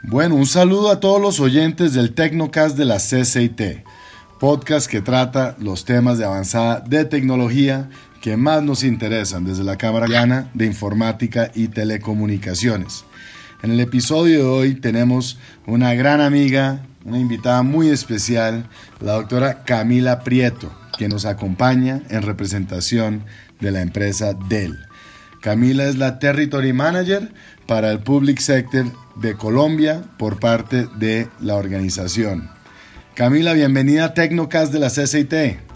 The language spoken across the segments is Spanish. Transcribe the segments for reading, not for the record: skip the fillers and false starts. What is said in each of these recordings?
Bueno, un saludo a todos los oyentes del Tecnocast de la CCIT, podcast que trata los temas de avanzada de tecnología que más nos interesan desde la Cámara Colombiana de Informática y Telecomunicaciones. En el episodio de hoy tenemos una gran amiga, una invitada muy especial, la doctora Camila Prieto, que nos acompaña en representación de la empresa Dell. Camila es la Territory Manager para el Public Sector de Colombia por parte de la organización. Camila, bienvenida a Tecnocast de la CCIT.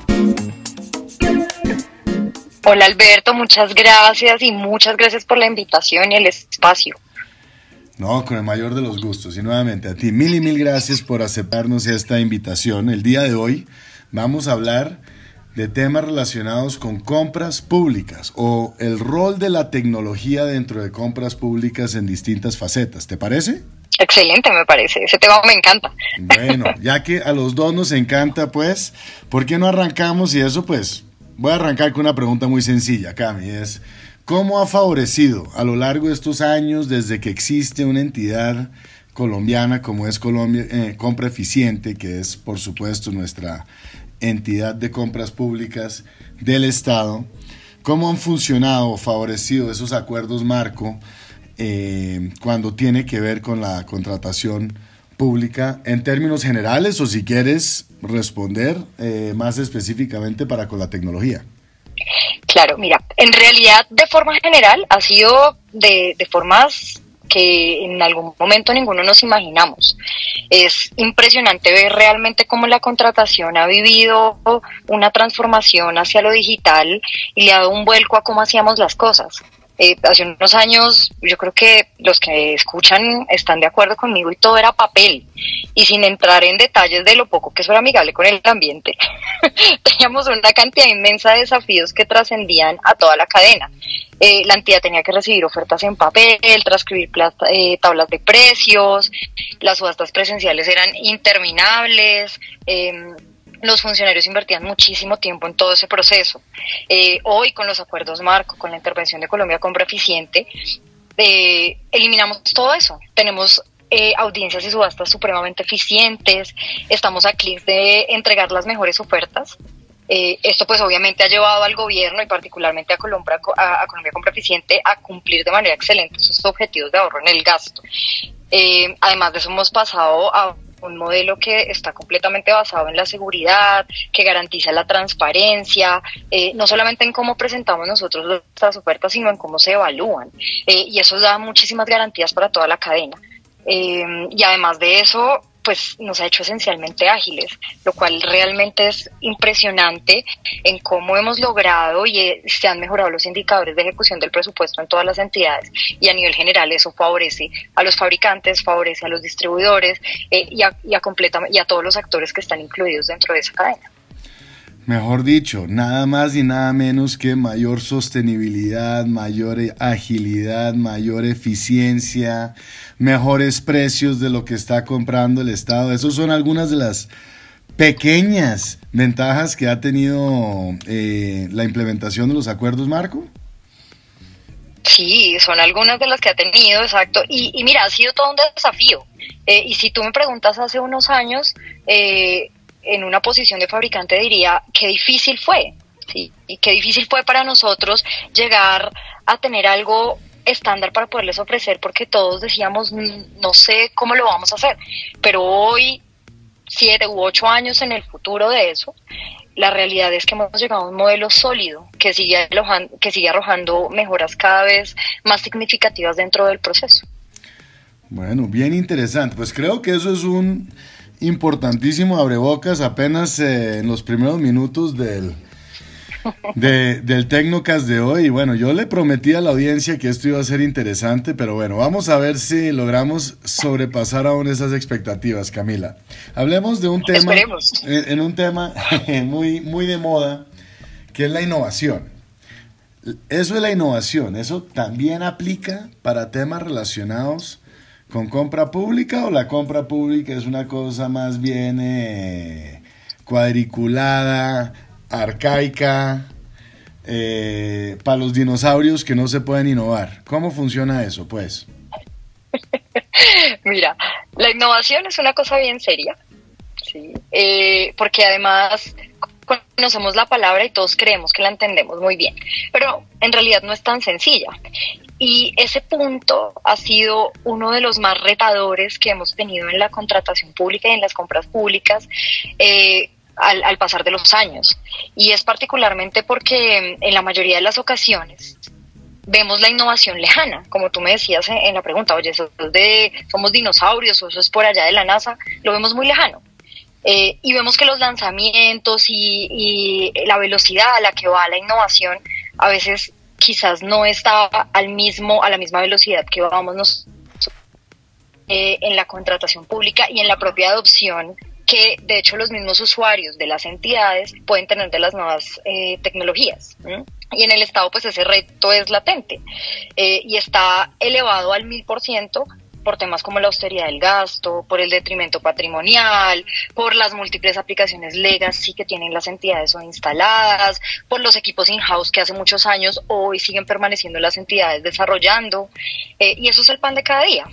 Hola Alberto, muchas gracias y muchas gracias por la invitación y el espacio. No, con el mayor de los gustos. Y nuevamente a ti, mil gracias por aceptarnos esta invitación. El día de hoy vamos a hablar de temas relacionados con compras públicas o el rol de la tecnología dentro de compras públicas en distintas facetas. ¿Te parece? Excelente, me parece. Ese tema me encanta. Bueno, ya que a los dos nos encanta, pues, ¿por qué no arrancamos? Y eso, pues, voy a arrancar con una pregunta muy sencilla, Cami, es ¿cómo ha favorecido a lo largo de estos años, desde que existe una entidad colombiana como es Colombia Compra Eficiente, que es, por supuesto, nuestra entidad de compras públicas del Estado, cómo han funcionado o favorecido esos acuerdos marco cuando tiene que ver con la contratación pública en términos generales, o si quieres responder más específicamente para con la tecnología? Claro, mira, en realidad de forma general ha sido de formas que en algún momento ninguno nos imaginamos. Es impresionante ver realmente cómo la contratación ha vivido una transformación hacia lo digital y le ha dado un vuelco a cómo hacíamos las cosas. Hace unos años, yo creo que los que escuchan están de acuerdo conmigo, y todo era papel. Y sin entrar en detalles de lo poco que eso era amigable con el ambiente, teníamos una cantidad inmensa de desafíos que trascendían a toda la cadena. La entidad tenía que recibir ofertas en papel, transcribir tablas de precios, las subastas presenciales eran interminables, los funcionarios invertían muchísimo tiempo en todo ese proceso. Hoy, con los acuerdos marco, con la intervención de Colombia Compra Eficiente, eliminamos todo eso. Tenemos audiencias y subastas supremamente eficientes, estamos a clics de entregar las mejores ofertas. Esto pues obviamente ha llevado al gobierno y particularmente a Colombia Compra Eficiente a cumplir de manera excelente sus objetivos de ahorro en el gasto. Además de eso, hemos pasado a un modelo que está completamente basado en la seguridad, que garantiza la transparencia, no solamente en cómo presentamos nosotros nuestras ofertas, sino en cómo se evalúan. Y eso da muchísimas garantías para toda la cadena. Y además de eso, pues nos ha hecho esencialmente ágiles, lo cual realmente es impresionante en cómo hemos logrado y se han mejorado los indicadores de ejecución del presupuesto en todas las entidades, y a nivel general eso favorece a los fabricantes, favorece a los distribuidores y a todos los actores que están incluidos dentro de esa cadena. Mejor dicho, nada más y nada menos que mayor sostenibilidad, mayor agilidad, mayor eficiencia, mejores precios de lo que está comprando el Estado. Esas son algunas de las pequeñas ventajas que ha tenido la implementación de los acuerdos marco. Sí, son algunas de las que ha tenido, exacto. Y mira, ha sido todo un desafío. Y si tú me preguntas hace unos años, en una posición de fabricante diría qué difícil fue, ¿sí? Y qué difícil fue para nosotros llegar a tener algo estándar para poderles ofrecer, porque todos decíamos, no sé cómo lo vamos a hacer, pero hoy, 7 u 8 años en el futuro de eso, la realidad es que hemos llegado a un modelo sólido que sigue arrojando mejoras cada vez más significativas dentro del proceso. Bueno, bien interesante, pues creo que eso es un importantísimo abrebocas apenas en los primeros minutos del Tecnocast de hoy. Y bueno, yo le prometí a la audiencia que esto iba a ser interesante, pero bueno, vamos a ver si logramos sobrepasar aún esas expectativas, Camila. Hablemos de un tema, en un tema muy de moda, que es la innovación. Eso es la innovación, eso también aplica para temas relacionados con compra pública, o la compra pública es una cosa más bien cuadriculada, arcaica, para los dinosaurios que no se pueden innovar. ¿Cómo funciona eso, pues? Mira, la innovación es una cosa bien seria, ¿sí? Porque además conocemos la palabra y todos creemos que la entendemos muy bien, pero en realidad no es tan sencilla. Y ese punto ha sido uno de los más retadores que hemos tenido en la contratación pública y en las compras públicas al pasar de los años. Y es particularmente porque en la mayoría de las ocasiones vemos la innovación lejana, como tú me decías en la pregunta, oye, eso es somos dinosaurios o eso es por allá de la NASA, lo vemos muy lejano. Y vemos que los lanzamientos y la velocidad a la que va la innovación a veces quizás no está a la misma velocidad que vamos nosotros en la contratación pública y en la propia adopción que de hecho los mismos usuarios de las entidades pueden tener de las nuevas tecnologías. Y en el Estado pues ese reto es latente y está elevado al 1000% por temas como la austeridad del gasto, por el detrimento patrimonial, por las múltiples aplicaciones legacy que tienen las entidades hoy instaladas, por los equipos in-house que hace muchos años hoy siguen permaneciendo las entidades desarrollando, y eso es el pan de cada día.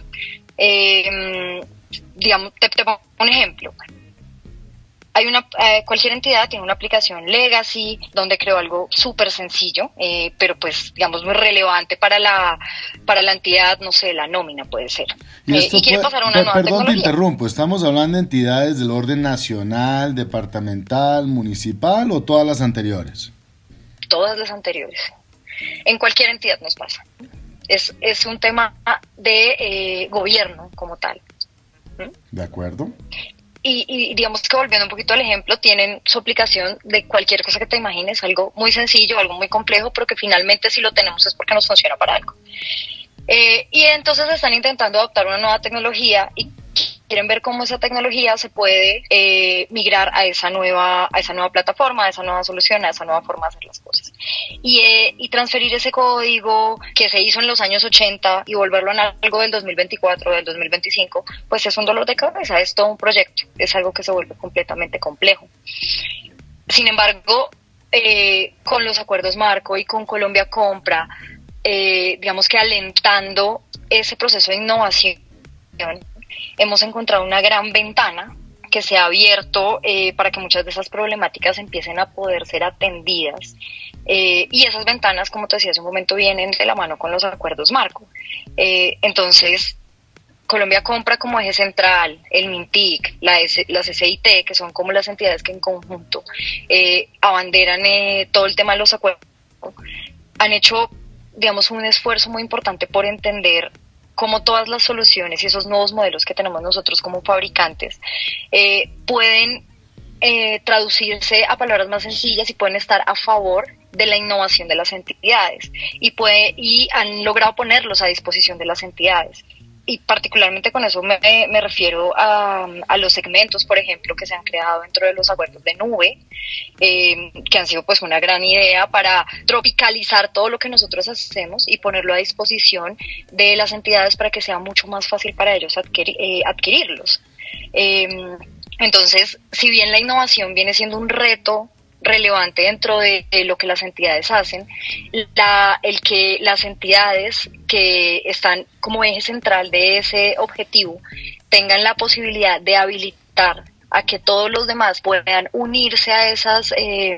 Digamos, te pongo un ejemplo. Cualquier entidad tiene una aplicación legacy donde creó algo súper sencillo, pero pues digamos muy relevante para la entidad, no sé, la nómina puede ser. Y quiere pasar a una nueva tecnología. Perdón, te interrumpo, ¿estamos hablando de entidades del orden nacional, departamental, municipal o todas las anteriores? Todas las anteriores. En cualquier entidad nos pasa. Es un tema de gobierno como tal. De acuerdo. Y digamos que volviendo un poquito al ejemplo, tienen su aplicación de cualquier cosa que te imagines, algo muy sencillo, algo muy complejo, pero que finalmente si lo tenemos es porque nos funciona para algo. Y entonces están intentando adoptar una nueva tecnología y quieren ver cómo esa tecnología se puede migrar a esa nueva plataforma, a esa nueva solución, a esa nueva forma de hacer las cosas. Y transferir ese código que se hizo en los años 80 y volverlo en algo del 2024, del 2025, pues es un dolor de cabeza, es todo un proyecto, es algo que se vuelve completamente complejo. Sin embargo, con los acuerdos marco y con Colombia Compra, digamos que alentando ese proceso de innovación, hemos encontrado una gran ventana que se ha abierto para que muchas de esas problemáticas empiecen a poder ser atendidas. Y esas ventanas, como te decía hace un momento, vienen de la mano con los acuerdos marco. Entonces, Colombia Compra como eje central, el MINTIC, las SIT, que son como las entidades que en conjunto abanderan todo el tema de los acuerdos, han hecho, digamos, un esfuerzo muy importante por entender cómo todas las soluciones y esos nuevos modelos que tenemos nosotros como fabricantes pueden traducirse a palabras más sencillas y pueden estar a favor de la innovación de las entidades y han logrado ponerlos a disposición de las entidades. Y particularmente con eso me refiero a los segmentos, por ejemplo, que se han creado dentro de los acuerdos de nube, que han sido pues una gran idea para tropicalizar todo lo que nosotros hacemos y ponerlo a disposición de las entidades para que sea mucho más fácil para ellos adquirirlos. Entonces, si bien la innovación viene siendo un reto relevante dentro de lo que las entidades hacen, el que las entidades que están como eje central de ese objetivo tengan la posibilidad de habilitar a que todos los demás puedan unirse a esos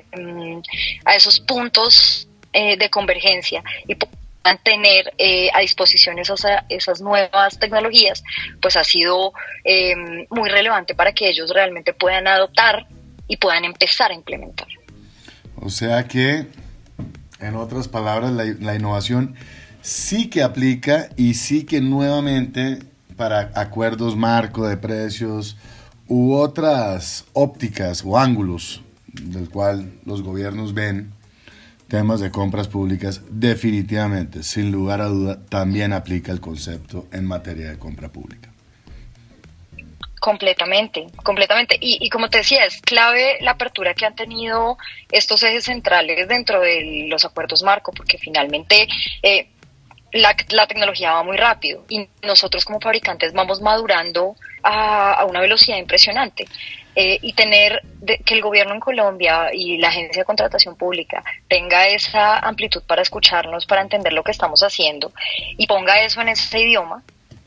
puntos de convergencia y puedan tener a disposición esas nuevas tecnologías, pues ha sido muy relevante para que ellos realmente puedan adoptar y puedan empezar a implementar. O sea que, en otras palabras, la innovación sí que aplica y sí que nuevamente para acuerdos marco de precios u otras ópticas o ángulos del cual los gobiernos ven temas de compras públicas, definitivamente, sin lugar a duda, también aplica el concepto en materia de compra pública. Completamente. Y como te decía, es clave la apertura que han tenido estos ejes centrales dentro de los acuerdos marco, porque finalmente la tecnología va muy rápido y nosotros como fabricantes vamos madurando a una velocidad impresionante. Y tener que el gobierno en Colombia y la agencia de contratación pública tenga esa amplitud para escucharnos, para entender lo que estamos haciendo y ponga eso en ese idioma,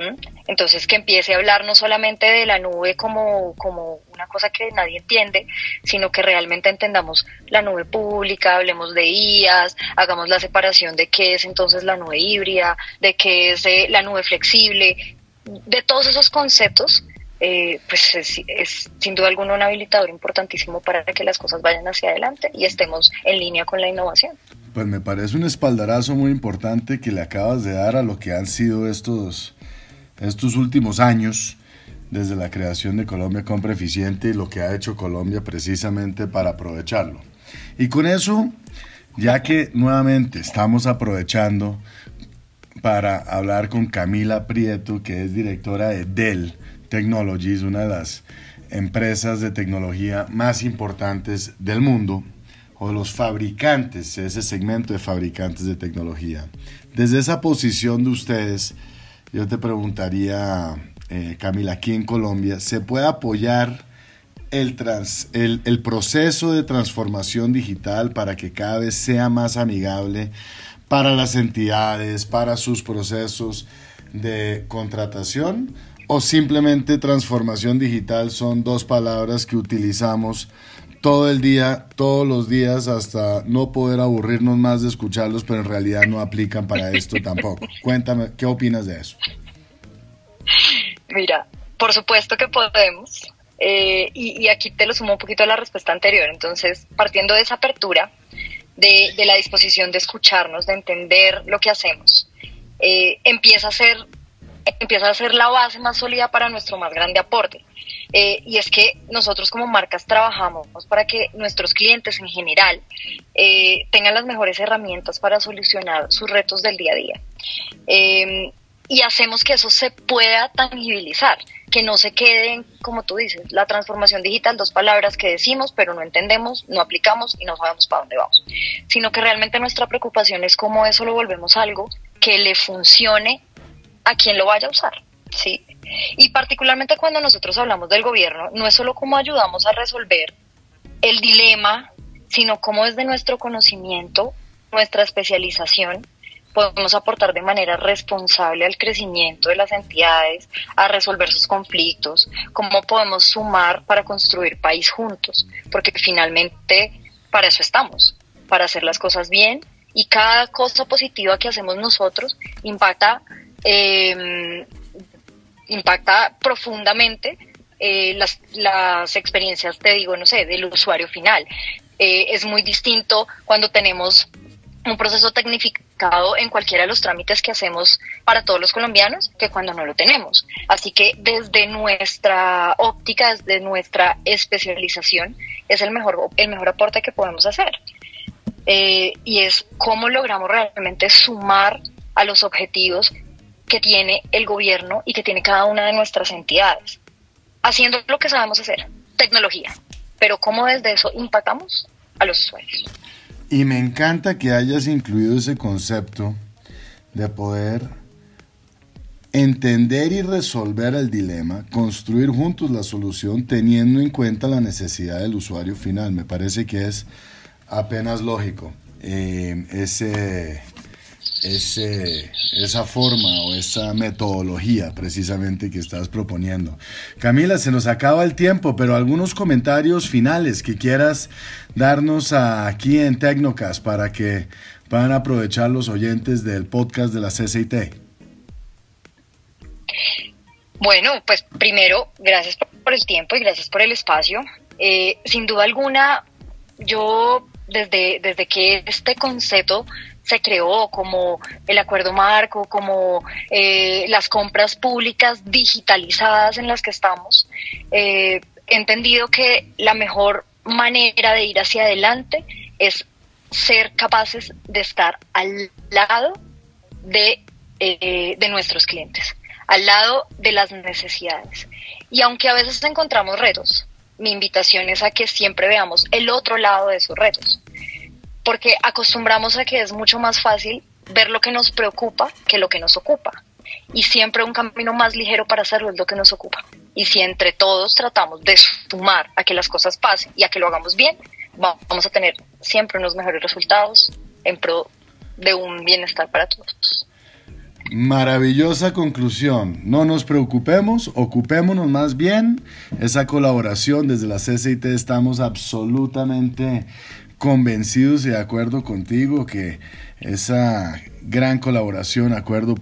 Entonces, que empiece a hablar no solamente de la nube como una cosa que nadie entiende, sino que realmente entendamos la nube pública, hablemos de IaaS, hagamos la separación de qué es entonces la nube híbrida, de qué es la nube flexible, de todos esos conceptos. Pues es sin duda alguna un habilitador importantísimo para que las cosas vayan hacia adelante y estemos en línea con la innovación. Pues me parece un espaldarazo muy importante que le acabas de dar a lo que han sido estos últimos años desde la creación de Colombia Compra Eficiente y lo que ha hecho Colombia precisamente para aprovecharlo. Y con eso, ya que nuevamente estamos aprovechando para hablar con Camila Prieto, que es directora de Dell Technologies, una de las empresas de tecnología más importantes del mundo, o de los fabricantes, ese segmento de fabricantes de tecnología. Desde esa posición de ustedes, yo te preguntaría, Camila, aquí en Colombia, ¿se puede apoyar el proceso de transformación digital para que cada vez sea más amigable para las entidades, para sus procesos de contratación? ¿O simplemente transformación digital son dos palabras que utilizamos todo el día, todos los días, hasta no poder aburrirnos más de escucharlos, pero en realidad no aplican para esto tampoco? Cuéntame, ¿qué opinas de eso? Mira, por supuesto que podemos, y aquí te lo sumo un poquito a la respuesta anterior. Entonces, partiendo de esa apertura, de la disposición de escucharnos, de entender lo que hacemos, empieza a ser la base más sólida para nuestro más grande aporte. Y es que nosotros como marcas trabajamos para que nuestros clientes en general tengan las mejores herramientas para solucionar sus retos del día a día. Y hacemos que eso se pueda tangibilizar, que no se queden, como tú dices, la transformación digital, dos palabras que decimos, pero no entendemos, no aplicamos y no sabemos para dónde vamos. Sino que realmente nuestra preocupación es cómo eso lo volvemos algo que le funcione a quien lo vaya a usar, ¿sí? Y particularmente cuando nosotros hablamos del gobierno, no es solo cómo ayudamos a resolver el dilema, sino cómo desde nuestro conocimiento, nuestra especialización, podemos aportar de manera responsable al crecimiento de las entidades, a resolver sus conflictos, cómo podemos sumar para construir país juntos, porque finalmente para eso estamos, para hacer las cosas bien, y cada cosa positiva que hacemos nosotros impacta profundamente las experiencias, te digo, no sé, del usuario final. Es muy distinto cuando tenemos un proceso tecnificado en cualquiera de los trámites que hacemos para todos los colombianos que cuando no lo tenemos. Así que desde nuestra óptica, desde nuestra especialización, es el mejor aporte que podemos hacer. Y es cómo logramos realmente sumar a los objetivos que tiene el gobierno y que tiene cada una de nuestras entidades, haciendo lo que sabemos hacer, tecnología, pero cómo desde eso impactamos a los usuarios. Y me encanta que hayas incluido ese concepto de poder entender y resolver el dilema, construir juntos la solución teniendo en cuenta la necesidad del usuario final. Me parece que es apenas lógico esa forma o esa metodología precisamente que estás proponiendo. Camila, se nos acaba el tiempo, pero algunos comentarios finales que quieras darnos aquí en Tecnocast para que puedan aprovechar los oyentes del podcast de la CCIT. Bueno, pues primero, gracias por el tiempo y gracias por el espacio. Sin duda alguna, yo desde que este concepto se creó, como el acuerdo marco, como las compras públicas digitalizadas en las que estamos, he entendido que la mejor manera de ir hacia adelante es ser capaces de estar al lado de nuestros clientes, al lado de las necesidades. Y aunque a veces encontramos retos, mi invitación es a que siempre veamos el otro lado de esos retos, porque acostumbramos a que es mucho más fácil ver lo que nos preocupa que lo que nos ocupa. Y siempre un camino más ligero para hacerlo es lo que nos ocupa. Y si entre todos tratamos de sumar a que las cosas pasen y a que lo hagamos bien, vamos a tener siempre unos mejores resultados en pro de un bienestar para todos. Maravillosa conclusión. No nos preocupemos, ocupémonos más bien. Esa colaboración desde la CCIT estamos absolutamente convencidos y de acuerdo contigo que esa gran colaboración, acuerdo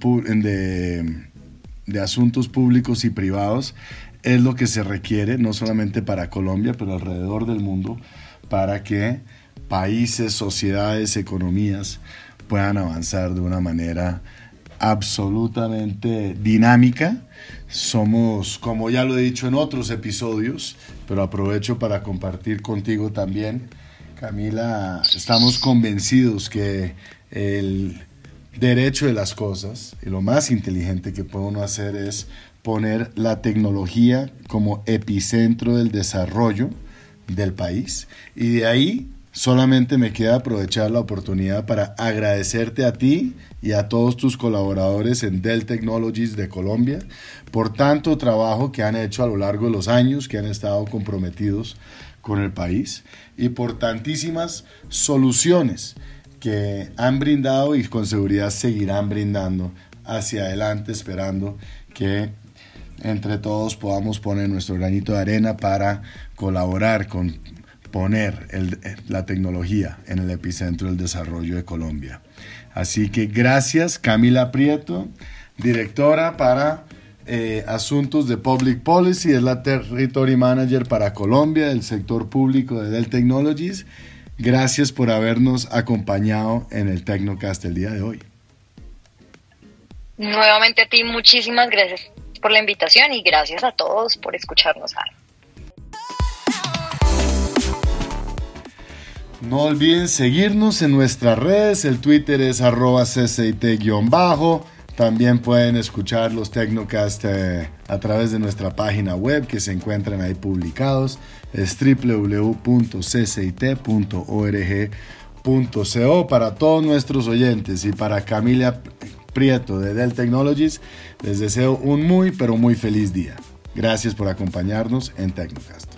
de asuntos públicos y privados es lo que se requiere, no solamente para Colombia, pero alrededor del mundo, para que países, sociedades, economías puedan avanzar de una manera absolutamente dinámica. Somos, como ya lo he dicho en otros episodios, pero aprovecho para compartir contigo también, Camila, estamos convencidos que el derecho de las cosas y lo más inteligente que puede uno hacer es poner la tecnología como epicentro del desarrollo del país, y de ahí solamente me queda aprovechar la oportunidad para agradecerte a ti y a todos tus colaboradores en Dell Technologies de Colombia por tanto trabajo que han hecho a lo largo de los años, que han estado comprometidos con el país, y por tantísimas soluciones que han brindado y con seguridad seguirán brindando hacia adelante, esperando que entre todos podamos poner nuestro granito de arena para colaborar con poner la tecnología en el epicentro del desarrollo de Colombia. Así que gracias, Camila Prieto, directora para Asuntos de Public Policy, es la Territory Manager para Colombia del sector público de Dell Technologies. Gracias por habernos acompañado en el Tecnocast el día de hoy. Nuevamente a ti, muchísimas gracias por la invitación y gracias a todos por escucharnos. No olviden seguirnos en nuestras redes, el Twitter es @ccit_. También pueden escuchar los Tecnocast a través de nuestra página web que se encuentran ahí publicados, es www.ccit.org.co. Para todos nuestros oyentes y para Camila Prieto de Dell Technologies, les deseo un muy pero muy feliz día. Gracias por acompañarnos en Tecnocast.